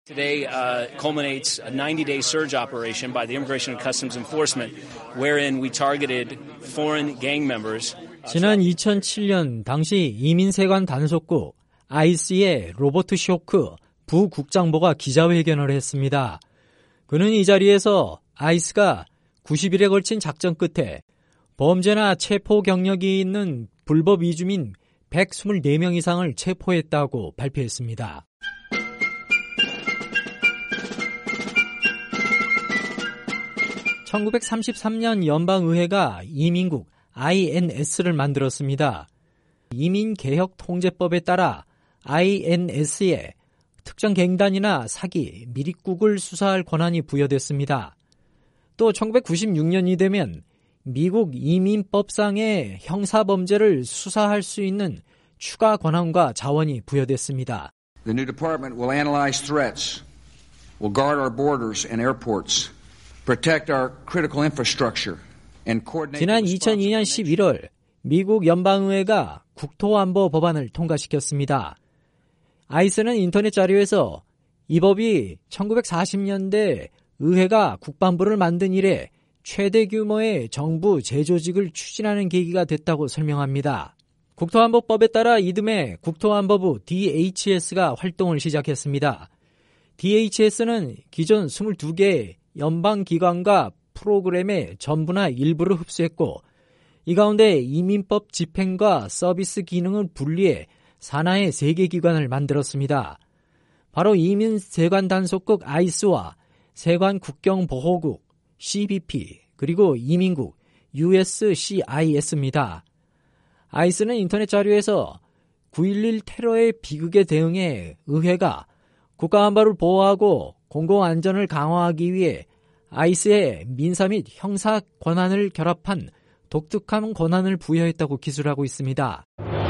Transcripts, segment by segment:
Today culminates a 90-day surge operation by the Immigration and Customs Enforcement, wherein we targeted foreign gang members. 지난 2007년 당시 이민세관 단속국 아이스의 로버트 쇼크 부국장보가 기자회견을 했습니다. 그는 이 자리에서 아이스가 90일에 걸친 작전 끝에 범죄나 체포 경력이 있는 불법 이주민 124명 이상을 체포했다고 발표했습니다. (1933년) 연방의회가 이민국 INS를 만들었습니다. 이민개혁통제법에 따라 INS에 특정 갱단이나 사기, 미립국을 수사할 권한이 부여됐습니다. 또 1996년이 되면 미국 이민법상의 형사범죄를 수사할 수 있는 추가 권한과 자원이 부여됐습니다. The new department will analyze threats, will guard our borders and airports, protect our critical infrastructure, and coordinate. 지난 2002년 11월 미국 연방의회가 국토안보 법안을 통과시켰습니다. 아이스는 인터넷 자료에서 이 법이 1940년대 의회가 국방부를 만든 이래 최대 규모의 정부 재조직을 추진하는 계기가 됐다고 설명합니다. 국토안보법에 따라 이듬해 국토안보부 DHS가 활동을 시작했습니다. DHS는 기존 22개의 연방기관과 프로그램의 전부나 일부를 흡수했고 이 가운데 이민법 집행과 서비스 기능을 분리해 산하의 3개 기관을 만들었습니다. 바로 이민세관단속국 아이스와 세관국경보호국 CBP 그리고 이민국 USCIS입니다. 아이스는 인터넷 자료에서 9.11 테러의 비극에 대응해 의회가 국가안보를 보호하고 공공안전을 강화하기 위해 아이스의 민사 및 형사 권한을 결합한 독특한 권한을 부여했다고 기술하고 있습니다.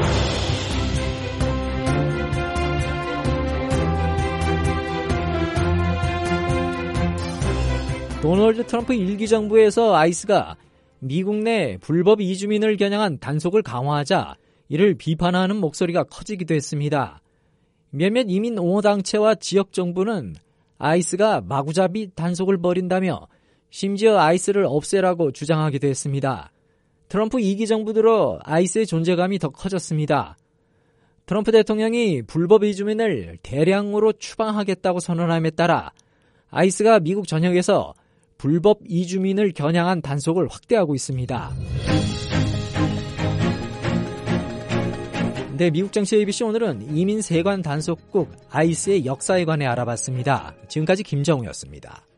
도널드 트럼프 1기 정부에서 아이스가 미국 내 불법 이주민을 겨냥한 단속을 강화하자 이를 비판하는 목소리가 커지기도 했습니다. 몇몇 이민 옹호단체와 지역 정부는 아이스가 마구잡이 단속을 벌인다며 심지어 아이스를 없애라고 주장하기도 했습니다. 트럼프 2기 정부 들어 아이스의 존재감이 더 커졌습니다. 트럼프 대통령이 불법 이주민을 대량으로 추방하겠다고 선언함에 따라 아이스가 미국 전역에서 불법 이주민을 겨냥한 단속을 확대하고 있습니다. 네, 미국 정치 ABC 오늘은 이민세관 단속국 아이스의 역사에 관해 알아봤습니다. 지금까지 김정우였습니다.